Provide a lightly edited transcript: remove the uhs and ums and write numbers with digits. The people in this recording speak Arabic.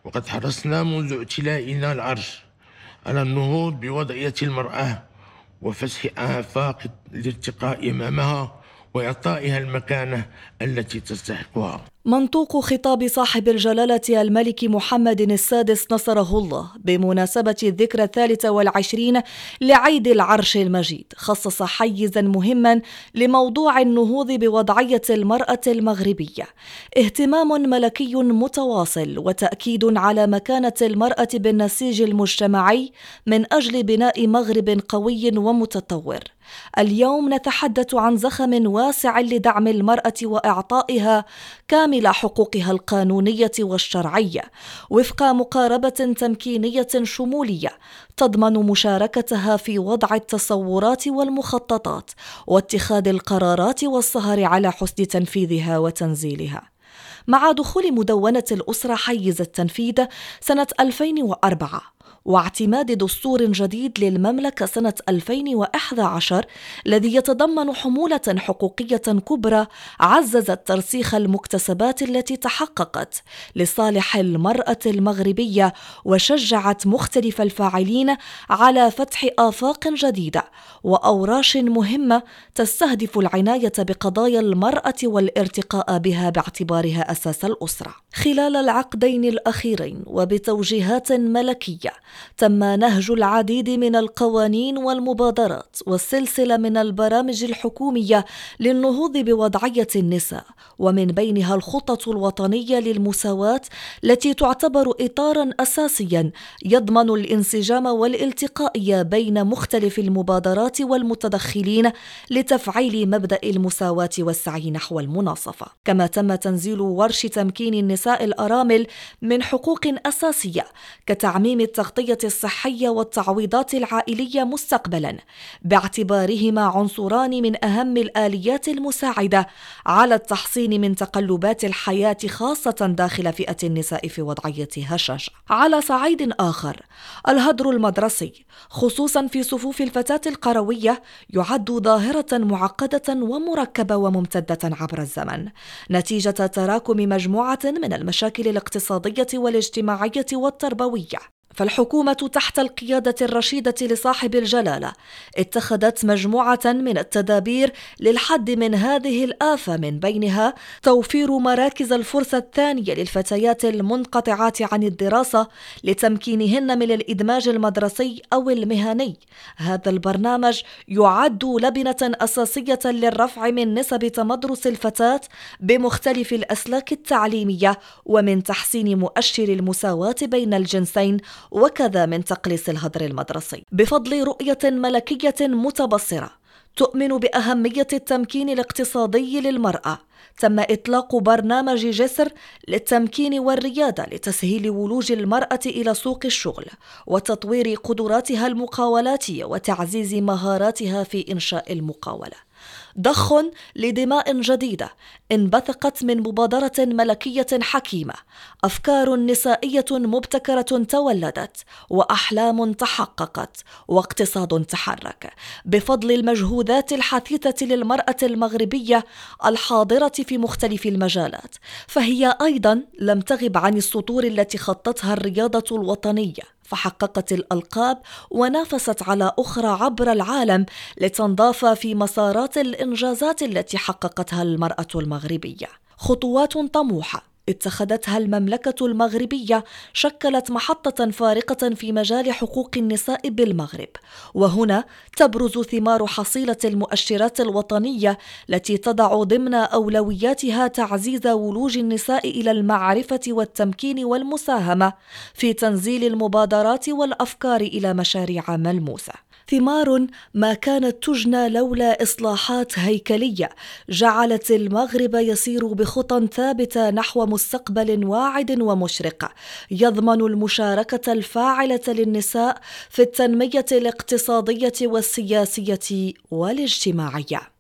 وقد حرصنا منذ ائتلائنا العرش على النهوض بوضعية المرأة وفتح آفاق الارتقاء أمامها وإعطائها المكانة التي تستحقها. منطوق خطاب صاحب الجلالة الملك محمد السادس نصره الله بمناسبة الذكرى 23 لعيد العرش المجيد خصص حيزا مهما لموضوع النهوض بوضعية المرأة المغربية، اهتمام ملكي متواصل وتأكيد على مكانة المرأة بالنسيج المجتمعي من أجل بناء مغرب قوي ومتطور. اليوم نتحدث عن زخم واسع لدعم المرأة وإعطائها كامل حقوقها القانونية والشرعية وفق مقاربة تمكينية شمولية تضمن مشاركتها في وضع التصورات والمخططات واتخاذ القرارات والسهر على حسن تنفيذها وتنزيلها. مع دخول مدونة الأسرة حيز التنفيذ سنة 2004 واعتماد دستور جديد للمملكة سنة 2011 الذي يتضمن حمولة حقوقية كبرى عززت ترسيخ المكتسبات التي تحققت لصالح المرأة المغربية وشجعت مختلف الفاعلين على فتح آفاق جديدة وأوراش مهمة تستهدف العناية بقضايا المرأة والارتقاء بها باعتبارها أساس الأسرة. خلال العقدين الأخيرين وبتوجيهات ملكية تم نهج العديد من القوانين والمبادرات والسلسلة من البرامج الحكومية للنهوض بوضعية النساء، ومن بينها الخطة الوطنية للمساواة التي تعتبر إطاراً أساسياً يضمن الانسجام والالتقاء بين مختلف المبادرات والمتدخلين لتفعيل مبدأ المساواة والسعي نحو المناصفة. كما تم تنزيل ورش تمكين النساء الأرامل من حقوق أساسية كتعميم التغطية الصحية والتعويضات العائلية مستقبلاً باعتبارهما عنصران من أهم الآليات المساعدة على التحصين من تقلبات الحياة خاصة داخل فئة النساء في وضعية هشاشة. على صعيد آخر، الهدر المدرسي خصوصا في صفوف الفتاة القروية يعد ظاهرة معقدة ومركبة وممتدة عبر الزمن نتيجة تراكم مجموعة من المشاكل الاقتصادية والاجتماعية والتربوية. فالحكومة تحت القيادة الرشيدة لصاحب الجلالة اتخذت مجموعة من التدابير للحد من هذه الآفة، من بينها توفير مراكز الفرصة الثانية للفتيات المنقطعات عن الدراسة لتمكينهن من الإدماج المدرسي أو المهني. هذا البرنامج يعد لبنة أساسية للرفع من نسب تمدرس الفتاة بمختلف الأسلاك التعليمية ومن تحسين مؤشر المساواة بين الجنسين وكذا من تقليص الهدر المدرسي. بفضل رؤية ملكية متبصرة تؤمن بأهمية التمكين الاقتصادي للمرأة تم إطلاق برنامج جسر للتمكين والريادة لتسهيل ولوج المرأة إلى سوق الشغل وتطوير قدراتها المقاولاتية وتعزيز مهاراتها في إنشاء المقاولة. ضخ لدماء جديدة انبثقت من مبادرة ملكية حكيمة، أفكار نسائية مبتكرة تولدت وأحلام تحققت واقتصاد تحرك بفضل المجهودات الحثيثة للمرأة المغربية الحاضرة في مختلف المجالات، فهي أيضا لم تغب عن السطور التي خطتها الرياضة الوطنية فحققت الألقاب ونافست على أخرى عبر العالم لتنضاف في مسارات الإنجازات التي حققتها المرأة المغربية. خطوات طموحة اتخذتها المملكة المغربية شكلت محطة فارقة في مجال حقوق النساء بالمغرب، وهنا تبرز ثمار حصيلة المؤشرات الوطنية التي تضع ضمن أولوياتها تعزيز ولوج النساء إلى المعرفة والتمكين والمساهمة في تنزيل المبادرات والأفكار إلى مشاريع ملموسة. ثمار ما كانت تجنى لولا إصلاحات هيكلية جعلت المغرب يسير بخطى ثابتة نحو مستقبل واعد ومشرق يضمن المشاركة الفاعلة للنساء في التنمية الاقتصادية والسياسية والاجتماعية.